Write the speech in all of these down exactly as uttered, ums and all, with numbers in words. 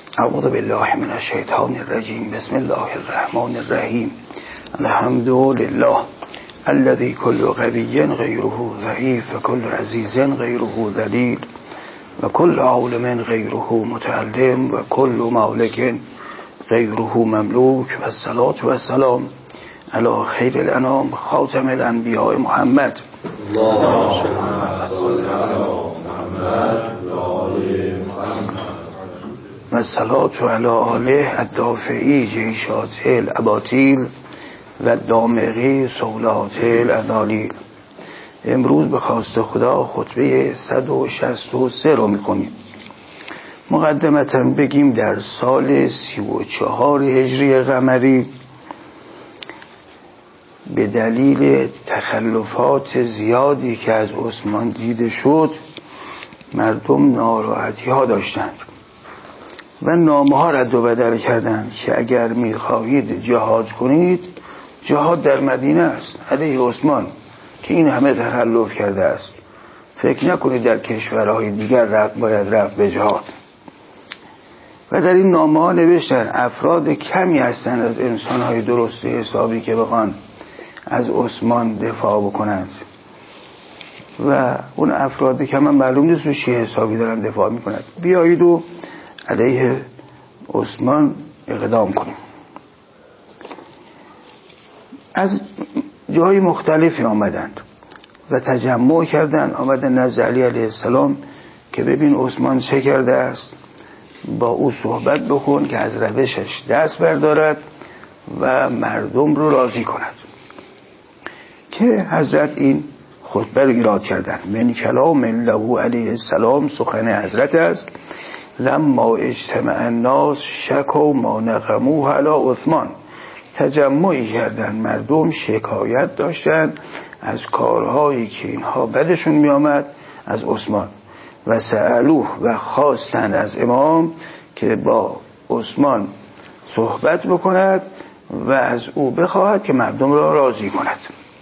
اعوذ بالله من الشیطان الرجیم. بسم الله الرحمن الرحیم. الحمد لله الذي كل قوي غيره ضعيف وكل عزيز غيره ذليل وكل عالم غيره متعلم وكل مالك غيره مملوك والصلاة والسلام على خير الانام خاتم الانبیاء محمد. اللهم صل على محمد و الصلاة علی آله الدافعی جیشات الاباطیل و دامغی سولات الازالیل. امروز به خواست خدا خطبه صد و شصت و سه رو میخونیم. مقدمتا بگیم در سال سی و چهار هجری قمری به دلیل تخلفات زیادی که از عثمان دیده شد مردم ناراحتی ها داشتند و نامه ها رد و بدل کردند که اگر میخواهید جهاد کنید جهاد در مدینه است علیه عثمان که این همه تخلف کرده است. فکر نکنید در کشورهای دیگر رفت باید رفت به جهاد. و در این نامه ها نوشتن افراد کمی هستند از انسانهای درست حسابی که بخوان از عثمان دفاع بکنند و اون افراد کم هم معلوم نیست رو چی حسابی دارن دفاع میکنند. بیایید و علیه عثمان اقدام کنیم. از جای مختلفی آمدند و تجمع کردند، آمدن نزد علی علیه السلام که ببین عثمان چه کرده است، با او صحبت بکن که از روشش دست بردارد و مردم رو راضی کند. که حضرت این خطبه رو ایراد کردند. من کلام له علیه السلام، سخن حضرت است. لما اجتمع الناس شکوا ما نقموه علی عثمان. تجمعی کردن مردم شکایت داشتن از کارهایی که اینها بدشون می آمد از عثمان و سألوه و خواستند از امام که با عثمان صحبت بکند و از او بخواهد که مردم را راضی کند.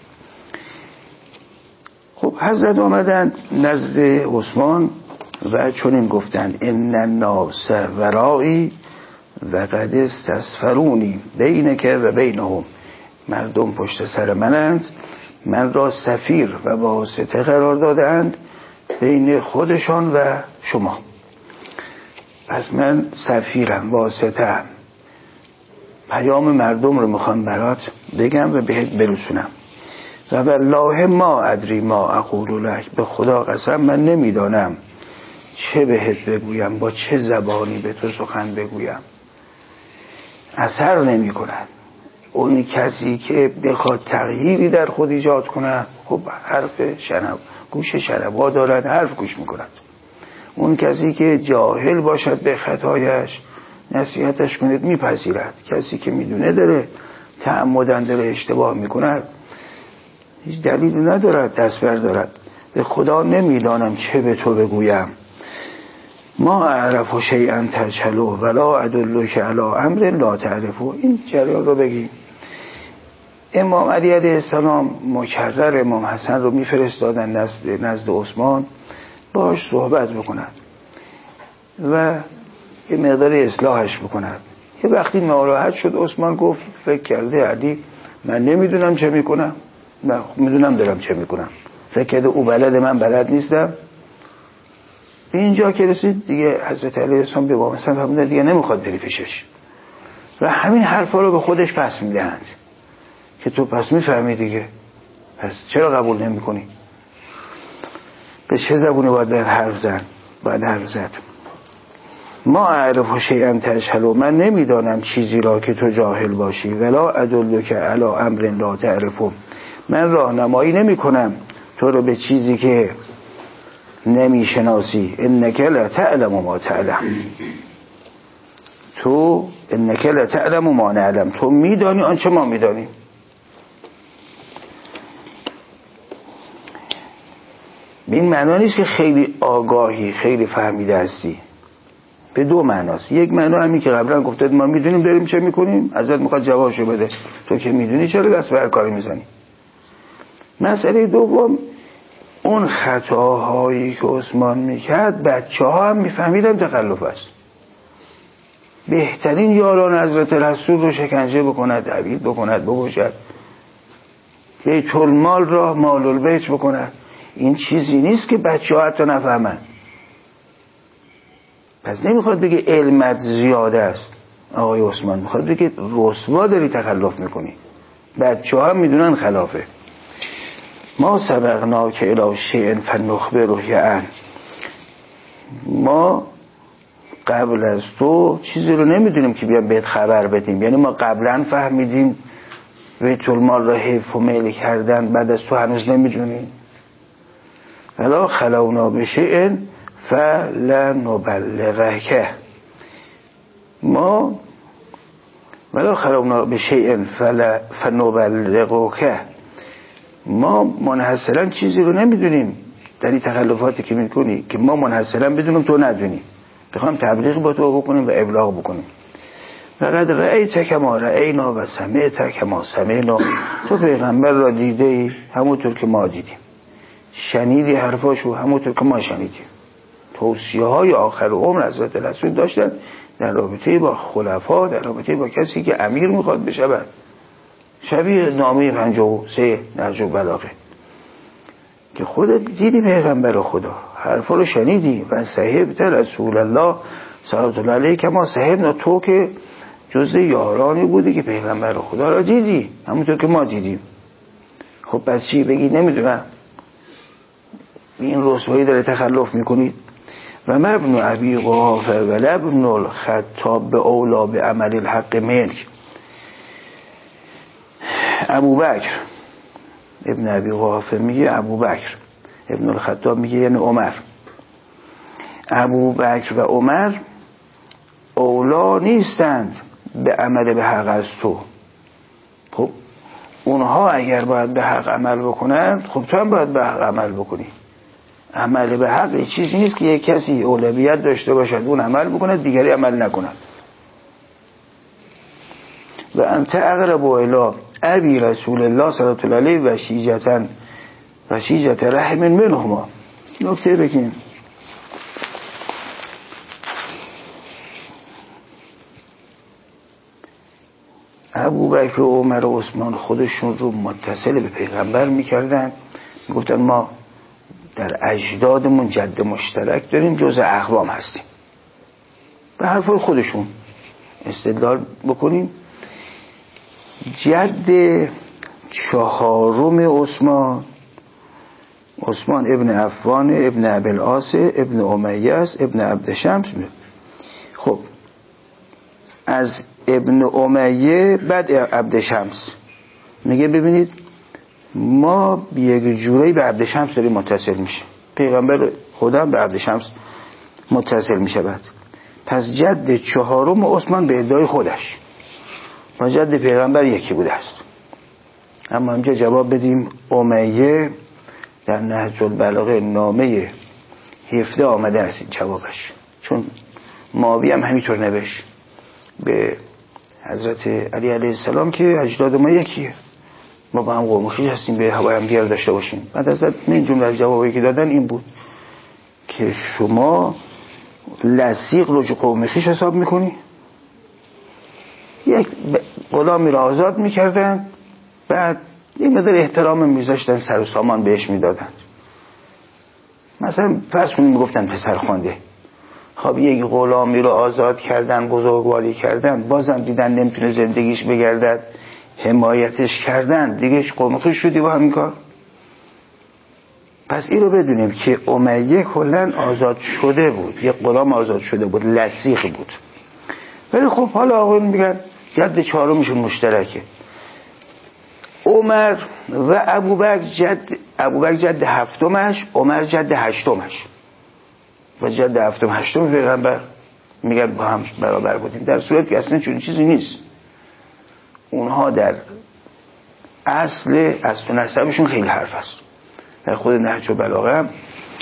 خب حضرت آمدند نزد عثمان و چنین گفتند ان الناس ورایی و قد استسفرونی بینک و بینهم. مردم پشت سر منند، من را سفیر و واسطه قرار دادند بین خودشان و شما. پس من سفیرم، واسطه‌ام، پیام مردم رو میخوام برات بگم و بهت برسونم. و والله ما ادری ما اقول لک، به خدا قسم من نمیدانم چه بهت بگویم، با چه زبانی به تو سخن بگویم. اثر نمی کند. اون کسی که بخواد تغییری در خود ایجاد کنه خب حرف شنو گوش شنوا دارد، حرف گوش میکند. اون کسی که جاهل باشد به خطایش نصیحتش کنید میپذیرد. کسی که میدونه داره تعمدن داره اشتباه میکند هیچ دلیلی ندارد دست بردارد. به خدا نمیدانم چه به تو بگویم. ما اعرف شیئا تجهلو ولا ادلک علی امر لا تعرفو. این جریان رو بگیم. امام علی علیه السلام مکرر امام حسن رو میفرستادن نزد نزد عثمان باش صحبت بکنند و یه مقدار اصلاحش بکنند. یه وقتی ناراحت شد عثمان گفت فکر کرده علی من نمیدونم چه میکنم، من میدونم دارم چه میکنم. فکر کرده او بلد من بلد نیستم. اینجا که رسید دیگه حضرت علیه السلام به امام حسن فرمودن دیگه نمیخواد بری پیشش و همین حرفا رو به خودش پس میدهند که تو پس میفهمی دیگه، پس چرا قبول نمی کنی؟ به چه زبونی باید باید حرف زن؟ باید حرف زد. ما اعرف شیئا تجهلو، من نمیدانم چیزی را که تو جاهل باشی. ولا ادلک علی امر لا تعرفو، من راهنمایی نمی کنم تو رو به چیزی که نمیشناسی. انک لا تعلم ما تعلم، تو انک لا تعلم ما نعلم، تو میدانی آنچه ما میدانیم. این معنا نیست که خیلی آگاهی خیلی فهمیده هستی، به دو معناست. یک معنا همین که قبلا گفتید ما میدونیم داریم چه میکنیم، ازت میخواد جوابشو بده، تو که میدونی چرا دست به هر کاری میزنی. مسئله دوم اون خطاهایی که عثمان میکرد بچه ها هم میفهمیدن تخلف است. بهترین یاران حضرت رسول رو شکنجه بکند، عبید بکند، بکشد، بیت المال را مال البیت بکند. این چیزی نیست که بچه ها حتی نفهمن. پس نمیخواد بگه علمت زیاده است آقای عثمان، میخواد بگه رسوا داری تخلف میکنی، بچه ها هم میدونن خلافه. ما سبقنا که الی شیء فنخبره عن، ما قبل از تو چیزی رو نمیدونیم که بیان بهت خبر بدیم. یعنی ما قبلا فهمیدیم بیت المال را حیف و میل کردن، بعد از تو هنوز نمیدونیم. ولا خلونا بشیء فلنبلغک، ما ولا خلونا بشیء فلنبلغک، ما منحصرا چیزی رو نمیدونیم در این تخلفاتی که میکنی که ما منحصرا بدونیم تو ندونی. بخوام تبلیغ با تو بکنیم و ابلاغ بکنیم. فقط رأیت کما رأینا و سمعت کما سمعنا، تو پیغمبر را دیده ای همونطور که ما دیدیم، شنیدی حرفاشو همونطور که ما شنیدیم. توصیه های آخر عمر حضرت رسول داشتن در رابطه با خلفا، در رابطه با کسی که امیر میخواد بشود، شبیه نامه پنجاه و سه نهج البلاغه که خودت دیدی پیغمبر خدا، حرفا رو شنیدی. و صحبت رسول الله صلی الله علیه که ما صحبنا، تو که جزء یارانی بودی که پیغمبر خدا را دیدی همونطور که ما دیدیم. خب پس چی بگی نمیدونم، این رسوایی داره تخلف میکنید. و مبن ابی قحافه و لبن الخطاب به اولا به عمل الحق ملک. ابو بکر ابن ابی قحافه میگه ابو بکر، ابن الخطاب میگه یعنی عمر. ابو بکر و عمر اولا نیستند به عمل به حق از تو. خب اونها اگر باید به حق عمل بکنند، خب تو هم باید به حق عمل بکنی. عمل به حق یه چیزی نیست که یک کسی اولویت داشته باشد اون عمل بکنه دیگری عمل نکند. و انت اقرب الی ابی رسول الله صلی الله علیه و شیجتا و شیجت رحم منهما. نکته بگیم ابو بکر و عمر و عثمان خودشون رو متصل به پیغمبر میکردن، میگفتن ما در اجدادمون جد مشترک داریم، جزء اقوام هستیم. به حرف خودشون استدلال بکنیم. جد چهارم عثمان، عثمان ابن عفان ابن ابوالعاص ابن امیه است ابن عبدشمس. خب از ابن امیه بعد عبدشمس میگه ببینید ما یک جوری به عبدشمس داریم متصل میشه، پیغمبر خدا به عبدشمس متصل میشه. بعد پس جد چهارم عثمان به ادعای خودش و جد پیغمبر یکی بوده است. اما همجا جواب بدیم امیه در نهج البلاغه نامه هفده آمده است این جوابش، چون ماوی هم همینطور نوشت به حضرت علی علیه السلام که اجداد ما یکیه، ما با هم قوم خویش هستیم، به هوای هم دیگر داشته باشیم. بعد از این جمله از جوابی که دادن این بود که شما لصیق رو قوم خویش حساب میکنی، یک غلامی را آزاد میکردن، بعد یه مقدار احترام میذاشتن، سر و سامان بهش میدادن. مثلا فرض کنیم میگفتن پسرخوانده. خب یک غلامی رو آزاد کردن، بزرگواری کردن، بازم دیدن نمیتونه زندگیش بگردد، حمایتش کردن، دیگه قوم خویش شدی با همین کار. پس این رو بدونیم که امیه کلن آزاد شده بود، یک غلام آزاد شده بود، لصیق بود. ولی خب حالا آقایون میگن جد چهارمشون مشترکه. عمر و ابوبکر جد ابوبکر جد هفتمش، عمر جد هشتمش و جد هفتم هشتم پیغمبر میگن با هم برابر بودیم، در صورت که اصلا چون چیزی نیست. اونها در اصل اصل و نسبشون خیلی حرف است. در خود نهج البلاغه هم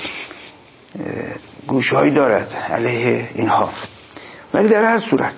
گوشهایی دارد علیه اینها. ولی در هر صورت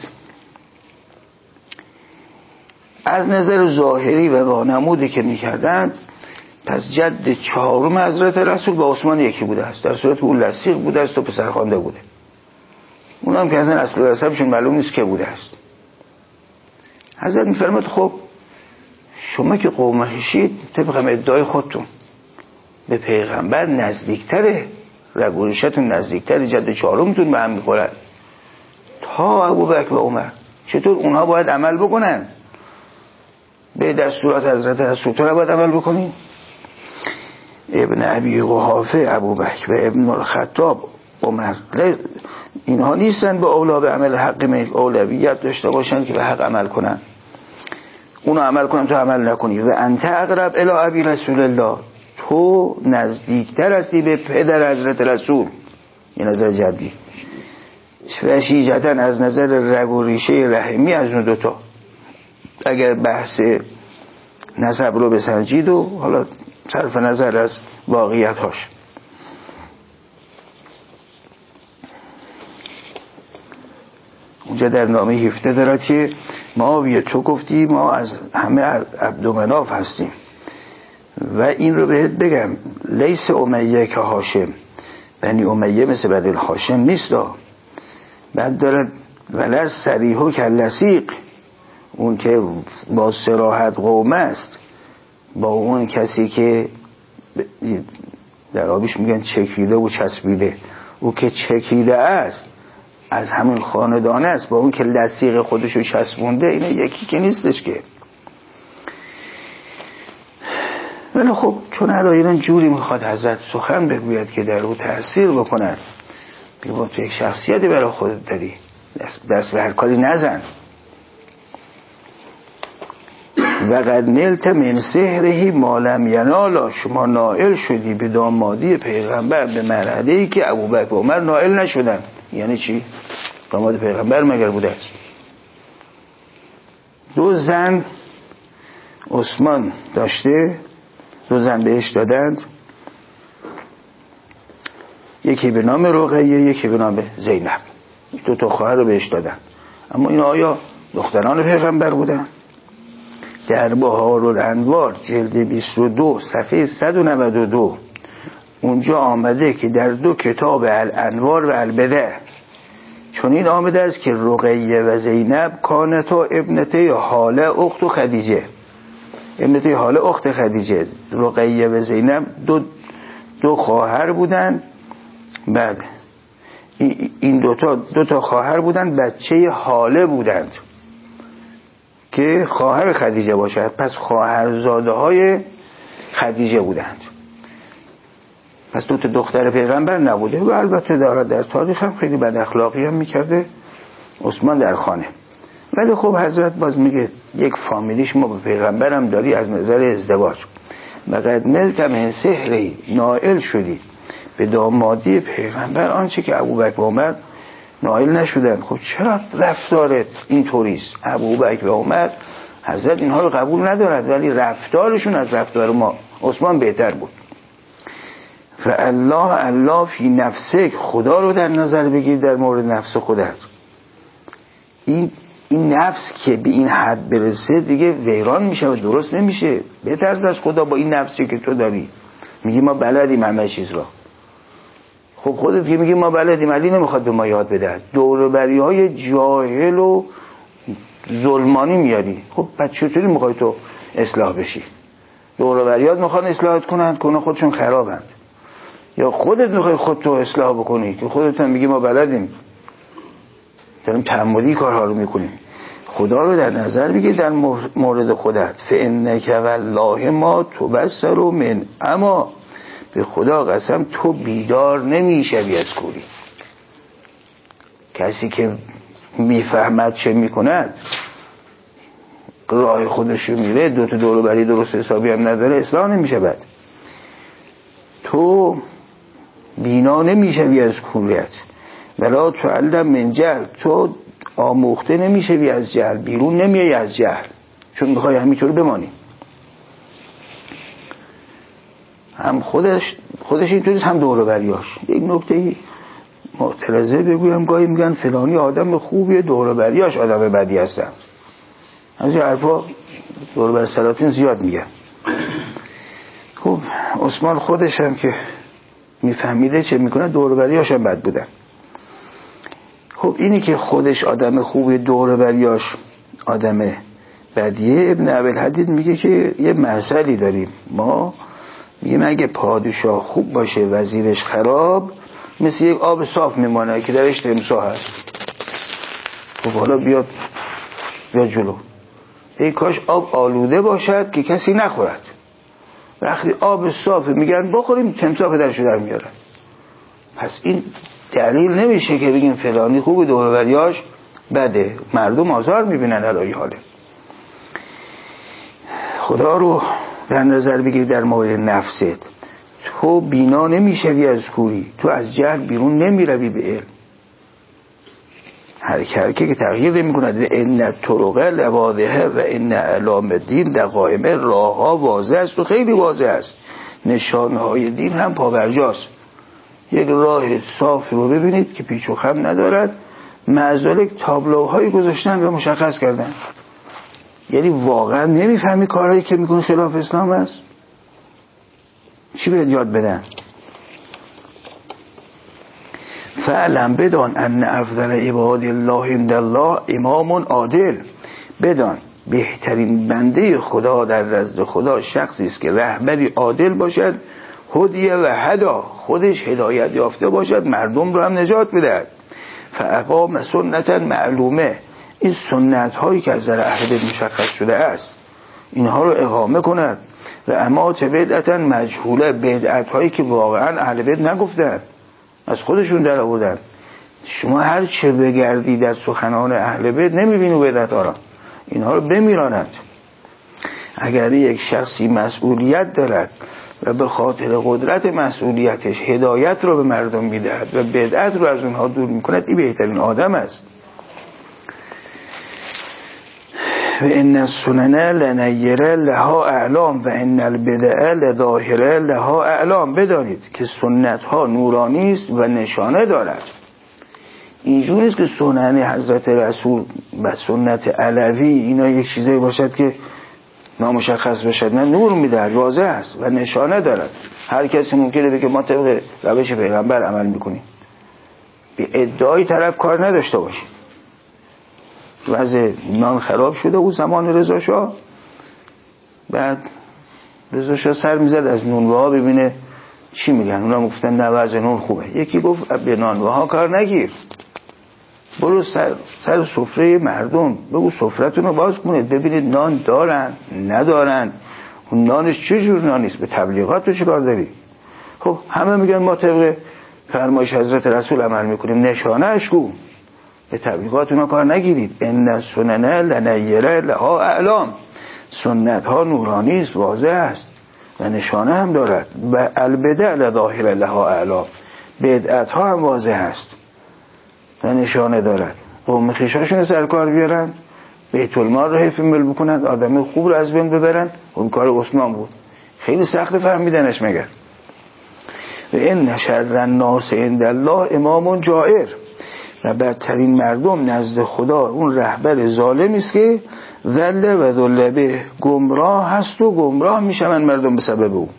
از نظر ظاهری و وانمودی که میکردند، پس جد چهارم حضرت رسول با عثمان یکی بوده است، در صورت اون لصیق بوده است و پسرخوانده بوده. اونا هم که اصلا اصل و نسبشون معلوم نیست که بوده است. حضرت میفرماد خب شما که قومشید طبق ادعای خودتون به پیغمبر نزدیکتره، رگ و ریشتون نزدیکتره، جد چهارمتون به هم میخورد تا ابوبکر و عمر. چطور اونها باید عمل بکنن به دستورات حضرت رسول؟ تو باید عمل بکنی؟ ابن ابی قحافه، ابوبکر و ابن الخطاب، عمر، اینها نیستن به اولا به عمل حق میل اولویت داشته باشن که به حق عمل کنن. اونو عمل کنن تو عمل نکنی. و انت اقرب الی ابی رسول الله، تو نزدیکتر هستی به پدر حضرت رسول، این نظر جدی و شیجتا از نظر رگ و ریشه رحمی از اون دوتا. اگر بحث نسب رو بسنجید و حالا صرف نظر از واقعیت هاش. اونجا در نامه هفته دارد که معاویه تو گفتی ما از همه عبدالمناف هستیم و این رو بهت بگم لیس امیه که هاشم، بنی امیه مثل بنی هاشم نیست. بعد دارد ولز سریحو که لسیق، اون که با صراحت قوم است، با اون کسی که در آبیش میگن چکیده و چسبیده، او که چکیده است از همون خاندانه است، با اون که لسیق خودشو چسبونده، اینه یکی که نیستش که. ولی خب چون علایران جوری میخواد حضرت سخن بگوید که در او تأثیر بکند، بگو تو یک شخصیتی برای خودت داری، دست, دست به هر کاری نزن. و قد نلت من سحرهی ما لم ینالا، شما نائل شدی به دامادی پیغمبر به مرحله‌ای که ابوبکر و عمر نائل نشدن. یعنی چی؟ داماد پیغمبر مگر بوده است؟ دو زن عثمان داشته، دو زن بهش دادند، یکی به نام رقیه یکی به نام زینب. دو تا خواهر رو بهش دادن. اما این آیا دختران پیغمبر بودن؟ در بهار الانوار جلد بیست و دو صفحه صد و نود و دو اونجا آمده که در دو کتاب الانوار و البدع چون این آمده است که رقیه و زینب کانتا ابنته حاله اخت خدیجه، ابنته حاله اخت خدیجه. رقیه و زینب دو دو خواهر بودن. بعد این دوتا دو تا خواهر بودن، بچه حاله بودند که خواهر خدیجه باشد، پس خواهرزاده های خدیجه بودند. پس دو تا دختر پیغمبر نبوده. و البته داره در تاریخ هم خیلی بد اخلاقی هم میکرده عثمان در خانه. ولی خب حضرت باز میگه یک فامیلیش ما به پیغمبر هم داری از نظر ازدواج. مقد نلت من سحری، نائل شدی به دامادی پیغمبر آنچه که ابوبکر و عمر نائل نشدن. خب چرا رفتارت این طوریست؟ ابوبکر و عمر حضرت اینها رو قبول ندارد، ولی رفتارشون از رفتار ما عثمان بهتر بود. فالله الله فی نفسک، خدا رو در نظر بگیر در مورد نفس خودت. این این نفس که به این حد برسه دیگه ویران میشه و درست نمیشه. بترس از خدا با این نفسی که تو داری. میگی ما بلدیم همه چیز را. خب خودت که میگی ما بلدیم، علی نمیخواد به ما یاد بده. دوربری های جاهل و ظلمانی میاری. خب بعد چطوری میخوای تو اصلاح بشی؟ دوربریات میخوان اصلاحت کنن، کنه خودشون خرابند. یا خودت میخوای خودتو اصلاح بکنی که خودت هم میگی ما بلدیم، داریم تعمدی کارها رو میکنیم. خدا رو در نظر بگیر در مورد خودت. فانک والله ما تبصر من، اما به خدا قسم تو بیدار نمیشوی از کوری. کسی که میفهمد چه میکند راه خودشو میره، دو تا دور بری درست حسابی هم نداره، اصلاح نمیشه. بعد تو بینا نمیشوی از کوریت. ولا تعلم من جهل، تو آموخته نمیشوی از جهل، بیرون نمیای از جهل، چون میخوای همینطور بمانی. هم خودش خودش اینطوریست، هم دور و بریاش. یک نکته معترضه بگویم، گاهی میگن فلانی آدم خوبیه، دور و بریاش آدم بدی هستن. از این حرفا دور و بر سلاطین زیاد میگن. خب عثمان خودش هم که میفهمیده چه میکنه، دور و بریاش هم بد بودن. خب اینی که خودش آدم خوبی دور بریاش آدم بدیه، ابن ابوالحدید میگه که یه مسئله داریم ما، میگه اگه پادشاه خوب باشه وزیرش خراب، مثل یک آب صاف میمانه که درش تمساح هست. خب حالا بیاد بیاد جلو، ای کاش آب آلوده باشد که کسی نخورد. وقتی آب صافه میگن بخوریم، تمساح پدرشو در میارن. پس این دلیل نمیشه که بگیم فلانی خوبه دور و بریاش بده. مردم آزار میبینن علای حاله. خدا رو در نظر بگیر در مورد نفست. تو بینا نمیشوی از کوری، تو از جهل بیرون نمیروی به علم. هر کرکه که تغییر نمی کند. ان الطرق لواضحه و ان اعلام دین دقائمه، راه ها واضح است و خیلی واضح است، نشانه های دین هم پابرجاست. یک راه صاف رو ببینید که پیچ و خم ندارد، معذالک تابلوهایی گذاشتن و مشخص کردن. یعنی واقعا نمیفهمی کارهایی که میکنی خلاف اسلام است. چی بهت یاد بدن؟ فعلم بدان ان افضل عباد الله عند الله امام عادل. بدان بهترین بنده خدا در نزد خدا شخصی است که رهبری عادل باشد، هدیه و هدا، خودش هدایت یافته باشد، مردم رو هم نجات بدهد. فاقام سنتا معلومه، این سنت هایی که از نظر اهل بیت مشخص شده است اینها رو اقامه کند. و امات بدعتا مجهوله، بدعت هایی که واقعا اهل بیت نگفتن، از خودشون در آوردن. شما هر چه بگردی در سخنان اهل بیت نمیبینی بدعت ها را، اینها رو بمیراند. اگر یک شخصی مسئولیت دارد و به خاطر قدرت مسئولیتش هدایت رو به مردم میدهد و بدعت رو از اونها دور میکند، این بهترین آدم است. و ان السنن لنیره لها اعلام و ان البدع لظاهره لها اعلام. بدانید که سنت ها نورانی است و نشانه دارد. اینجوری است که سنن حضرت رسول و سنت علوی اینا یک چیزی باشد که نامشخص باشد، نه، نور میدهد، واضح است و نشانه دارد. هر کسی ممکنه بگه ما طبق روش پیغمبر عمل میکنیم. به ادعای طرف کار نداشته باشید. وضع نان خراب شده او زمان رضا شاه، بعد رضا شاه سر میزد از نونوه ها ببینه چی میگن. اونا گفتن نه وضع نون خوبه. یکی گفت به نانوه ها کار نگیر، برو سر, سر سفره مردم بگو سفرتون رو باز کنید ببینید نان دارن ندارن، اون نانش چه جور نانیست، به تبلیغات تو چه کار داری؟ خب همه میگن ما طبق فرمایش حضرت رسول عمل میکنیم، نشانه اشکو به تبلیغات اونا کار نگیرید. ان السنن لنیره لها اعلام، سنت ها نورانی است، واضح است و نشانه هم دارد. و البدع لظاهره لها اعلام، بدعت ها هم واضح است و نشانه دارد. قوم خویشاشون سرکار بیارن، بیت المال رو حیف مل بکنن، آدم خوب رو از بین ببرن. اون کار عثمان بود، خیلی سخت فهمیدنش. مگر و ان شر الناس عند الله امام جائر، و بدترین مردم نزد خدا اون رهبر ظالمی است که ذل و ذلبه، گمراه هست و گمراه میشن مردم به سبب او.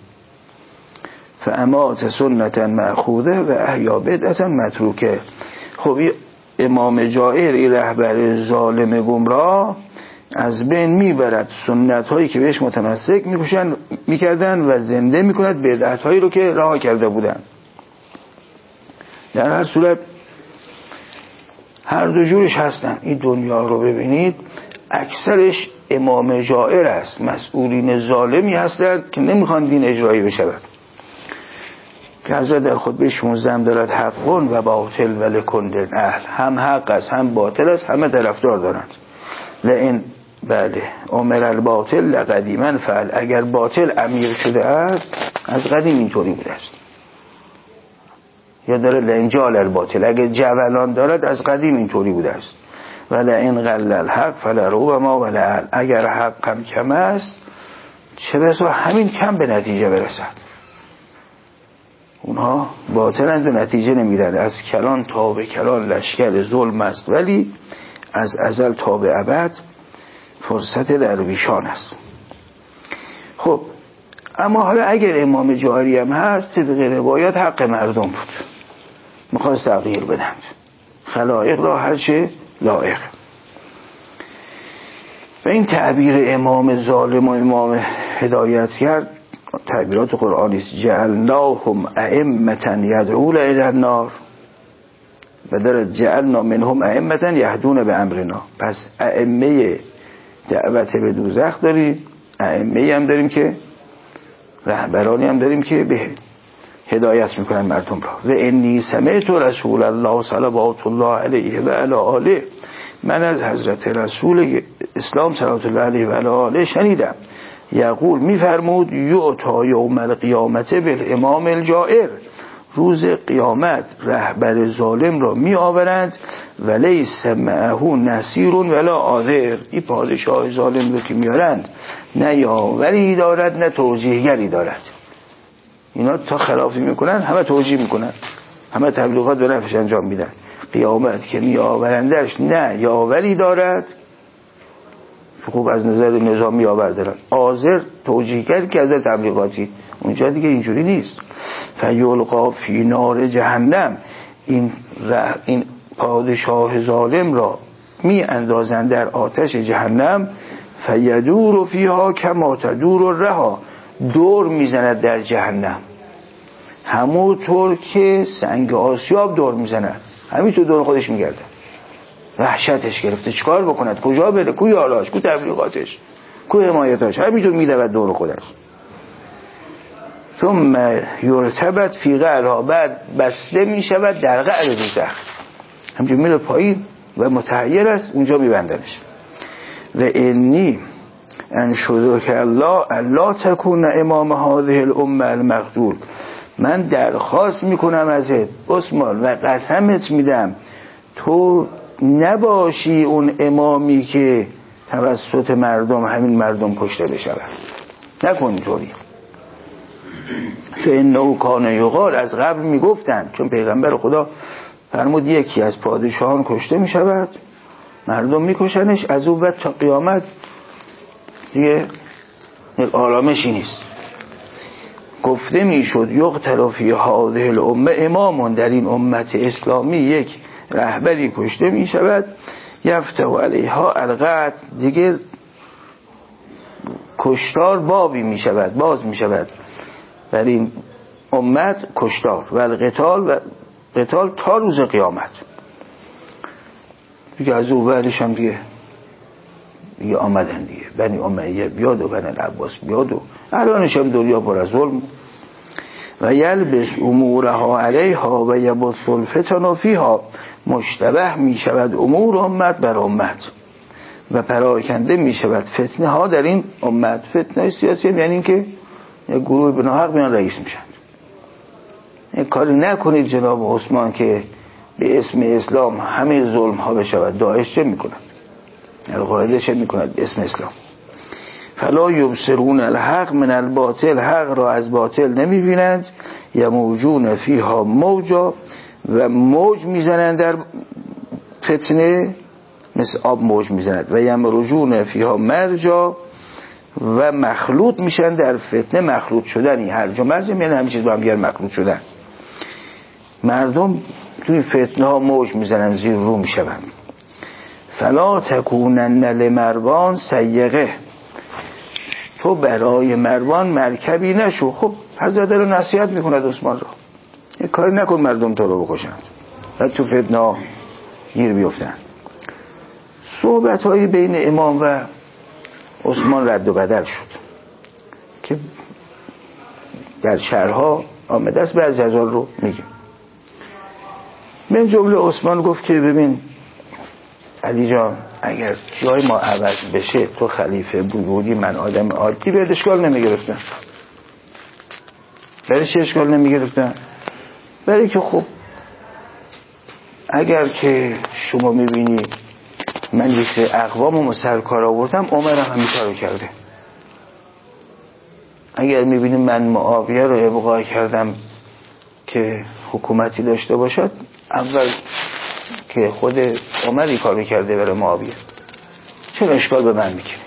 فامات سنتا مأخوذه و احیا بدعتا متروکه. خب امام جائر، این رهبر ظالم گمراه، از بین میبرد سنت هایی که بهش متمسک میکشن میکردن و زنده میکند بدعت هایی رو که رها کرده بودن. در هر صورت هر دو جورش هستن. این دنیا رو ببینید اکثرش امام جائر است، مسئولین ظالمی هستند که نمیخوان دین اجرایی بشود. که حضرت در خطبه شانزده هم دارد حقون و باطل و لکل اهل، هم حق است هم باطل است، همه طرفدار دارند. لئن بله امر الباطل لقدیما فعل، اگر باطل امیر شده است از قدیم اینطوری بوده است. یا داره لنجال الباطل، اگر جولان دارد از قدیم اینطوری بوده است. ولی این قل الحق فلرو ما ولعل، اگر حق هم کم است چه بسا همین کم به نتیجه برسد. اونها باطلند و نتیجه نمیدن. از کلان تا به کلان لشکر ظلم است، ولی از ازل تا به ابد فرصت درویشان است. خب اما حالا اگر امام جاری هم هست، طبق روایات حق مردم بود، میخواست تغییر بدند. خلایق را هرچه لایق. و این تعبیر امام ظالم و امام هدایتگر تعبیرات قرآنی است. جعلناهم ائمة یدعون الی النار و در جعلنا منهم ائمة یهدون به امرنا. پس ائمه دعوت به دوزخ داریم، ائمه هم داریم که رهبرانی هم داریم که به هدایت میکنن مردم را. و انی سمعت رسول الله صلوات الله علیه و علی آله، من از حضرت رسول اسلام صلوات الله علیه و علی آله شنیدم یقول میفرمود یعطا یوم القیامت بالامام الجائر، روز قیامت رهبر ظالم را می آورند و لیس معه نصیر ولا عاذر. این پادشاه ظالم رو که میارند نه یاوری دارد نه توجیهگری دارد. اینا تا خلافی میکنن همه توجیه میکنن، همه تبلیغات به نفعش انجام میدن. قیامت که می آورندش نه یاوری دارد، خوب از نظر نظامی یاور دارن، عاذر توجیهگر که از تبلیغاتی. اونجا دیگه اینجوری نیست. فیلقا فی نار جهنم، این این پادشاه ظالم را می اندازند در آتش جهنم. فیدور فیها کما تدور الرها، دور میزند در جهنم همونطور که سنگ آسیاب دور میزند، همینطور دور خودش میگرده. وحشتش گرفته، چیکار بکند، کجا بره، کو یاراش، کو تبلیغاتش، کو حمایتاش، همینطور میدود دور خودش. ثم یرتبط فی قعرها، بعد بسته میشود در قعر دوزخ، همینجور میره پایین و متحیر است، اونجا میبندنش. و انی انشدو که الله الله تکون امام هذه الامه المقتول، من درخواست میکنم ازت عثمان و قسمت میدم تو نباشی اون امامی که توسط مردم همین مردم کشته بشود، نکن اینطوری. فانه کان یقال، از قبل میگفتن، چون پیغمبر خدا فرمود یکی از پادشاهان کشته میشود مردم میکشنش، از اون بعد تا قیامت دیگه آرامشی نیست. گفته میشد یقتل فی هذه الامه امامون، در این امت اسلامی یک رهبری کشته میشود، یفتح علیها القتل، دیگه کشتار بابی میشود، باز میشود در این امت کشتار و القتال و قتال تا روز قیامت. دیگه از اون بعدش هم دیگه دیگه آمدن دیگه، بنی امیه بیاد و بنی العباس بیاد و الانش هم دنیا پر از ظلم. و یلبس امورها علیها و یبث الفتن فیها، مشتبه می شود امور امت بر امت و پراکنده می شود فتنه ها در این امت. فتنه سیاسی یعنی این که یک گروه به ناحق میان رئیس میشن. این کاری نکنید جناب عثمان که به اسم اسلام همه ظلم ها بشود. داعش چه میکنند، القاعده چه میکند اسم اسلام؟ فلا یبصرون الحق من الباطل، حق را از باطل نمیبینند. یموجون فیها موجا، و موج میزنند در فتنه مثل آب موج میزند. و یمرجون فیها مرجا، و مخلوط میشن در فتنه. مخلوط شدنی هر جا مرج یعنی همه چیز با هم دیگر مخلوط شدن. مردم توی فتنه ها موج میزنن، زیر رو میشوند. فلا تکونن لمروان سیغه، تو برای مروان مرکبی نشو. خب حضرت رو نصیحت میکند عثمان را، یه کاری نکن مردم تو رو بکشند و تو فتنه ها گیر بیفتن. صحبت های بین امام و عثمان رد و بدل شد که در شهرها آمده است، بعضی از آن رو میگیم. من جمله عثمان گفت که ببین علی جان، اگر جای ما عوض بشه، تو خلیفه بودی من آدم عادی، به اشکال نمیگرفتن. برای چه اشکال نمیگرفتن؟ برای که خب اگر که شما میبینی من یک اقوامو سرکار آوردم، عمر هم همین کارو کرده. اگر میبینی من معاویه رو ابقا کردم که حکومتی داشته باشد، اول که خود عمری کارو کرده برای معاویه، چرا اشکال به من میکنه؟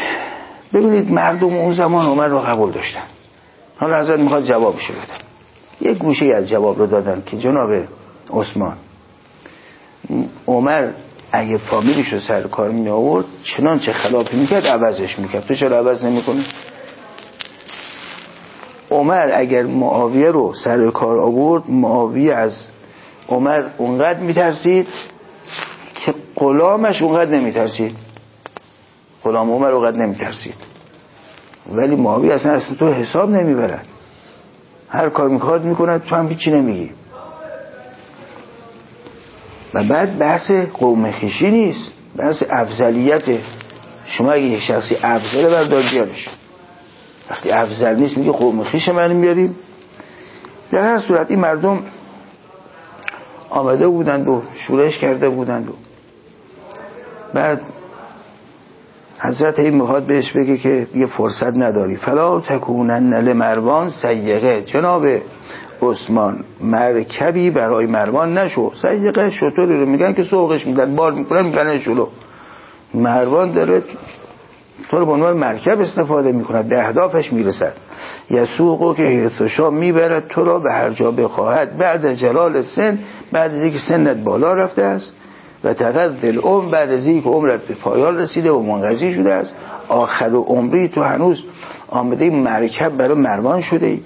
ببینید مردم اون زمان عمر رو قبول داشتن. حالا حضرت میخواد جوابشو بده. یک گوشه از جواب رو دادن که جناب عثمان، عمر اگه فامیلش رو سر کار می آورد چنانچه خلافی میکرد عوضش میکرد، تو چرا عوض نمی کنی؟ عمر اگر معاویه رو سر کار آورد، معاویه از عمر اونقدر میترسید که غلامش اونقدر نمیترسید، غلام عمر اونقدر نمیترسید. ولی معاویه اصلا اصلا تو حساب نمیبرد، هر کار میخواد میکند، تو هم هیچی نمیگی. و بعد بحث قوم خویشی نیست، بحث افضلیته. شما اگه یک شخصی افضل بردار بیارش، وقتی افضل نیست میگه قوم خویش من میاریم. در هر صورت این مردم آمده بودند و شورش کرده بودند و بعد حضرت این میخواد بهش بگه که دیگه فرصت نداری، فلا تکونن لمروان سیقه، جناب عثمان مرکبی برای مروان نشو. سیقه شطوری رو میگن که سوقش میدن، بار میکنن میکنن شلو. مروان داره تو رو به عنوان مرکب استفاده میکند، به اهدافش میرسد. یسوقو که حیثشا میبرد تو را به هر جا بخواهد، بعد جلال سن، بعد از اینکه سنت بالا رفته است، و تقضی العمر، بعد از اینکه عمرت به پایان رسیده و منقضی شده است، آخر عمری تو هنوز آمده مرکب برای مروان شده ای.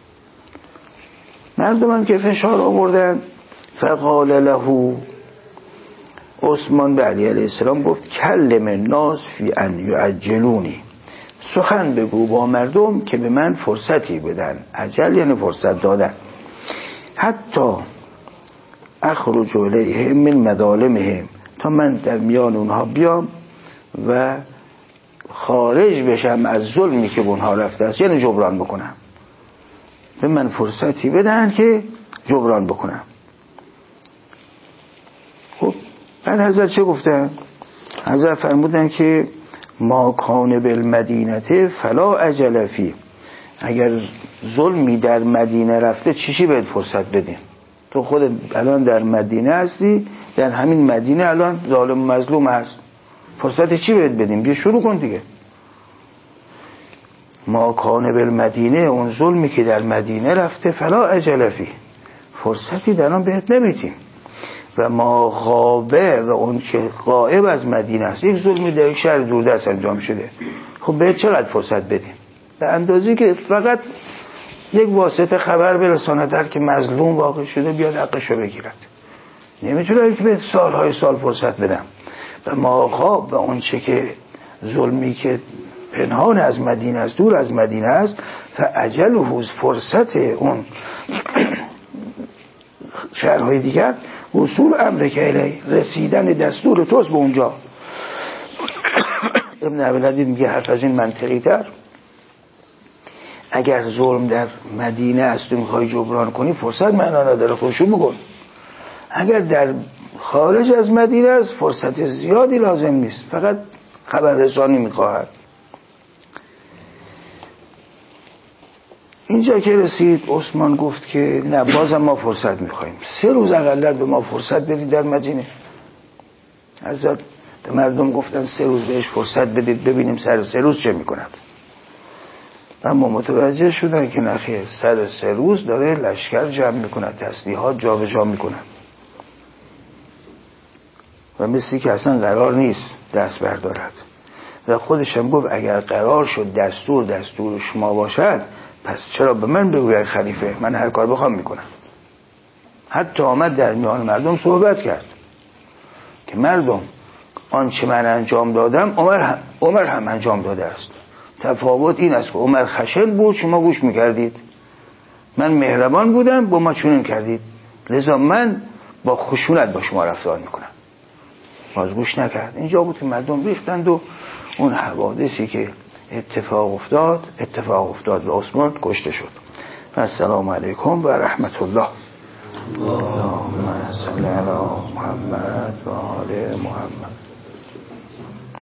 مردم هم که فشار آوردن، فقال له عثمان به علی علیه السلام گفت کلم الناس فی ان یعجلونی، سخن بگو با مردم که به من فرصتی بدن. عجل یعنی فرصت دادن. حتی اخرج الیهم من مظالمهم، تا من در میان اونها بیام و خارج بشم از ظلمی که اونها رفته است، یعنی جبران بکنم. به من فرصتی بدن که جبران بکنم. خب بعد حضرت چه گفتن؟ حضرت فرمودن که ما کان بالمدینه فلا عجل فی، اگر ظلمی در مدینه رفته چیشی بهت فرصت بدیم؟ تو خود الان در مدینه هستی، در همین مدینه الان ظالم و مظلوم هست، فرصت چی بهت بدیم؟ بیا شروع کن دیگه. ما کان بالمدینه، اون ظلمی که در مدینه رفته، فلا عجل فی، فرصتی در آن بهت نمیدیم. و ما غابه، و اون که غائب از مدینه است، یک ظلمی در یک شهر دوردست انجام شده، خب بهت چقدر فرصت بدیم؟ به اندازی که فقط یک واسطه خبر برساند که مظلوم واقع شده، بیاد حقشو بگیرد. نمیتونم که به سالهای سال فرصت بدم. و ما غاب، و اون چه که ظلمی که پنهان از مدینه است، دور از مدینه است، فاجله، فرصت اون شهرهای دیگر، وصول امر که الی، رسیدن دستور توست به اونجا. ابن عبدالعزیز میگه حرف از این منطقی تر، اگر ظلم در مدینه است تو میخوای جبران کنی، فرصت معنا نداره، خودشون میگن. اگر در خارج از مدینه است، فرصت زیادی لازم نیست، فقط خبر رسانی میخواهد. اینجا که رسید عثمان گفت که نه، بازم ما فرصت میخواییم، سه روز اقلر به ما فرصت بدید در مدینه. حضرت مردم گفتن سه روز بهش فرصت بدید ببینیم سر سه روز چه میکند. اما متوجه شدن که نخیر، سر سه روز داره لشکر جمع میکند، تسلیحات جا به جا میکند و مثلی که اصلا قرار نیست دست بردارد. و خودش هم گفت اگر قرار شد دستور دستور شما باشد، پس چرا به من بگوید خلیفه؟ من هر کار بخوام میکنم. حتی آمد در میان مردم صحبت کرد که مردم، آنچه من انجام دادم عمر هم, عمر هم انجام داده است. تفاوت این است که عمر خشن بود، شما گوش میکردید. من مهربان بودم، با ما چنین کردید، لذا من با خشونت با شما رفتار میکنم. باز گوش نکرد. اینجا بود که مردم ریختند و اون حوادثی که اتفاق افتاد اتفاق افتاد و عثمان کشته شد. السلام علیکم و رحمت الله. اللهم صل علی محمد و آل محمد.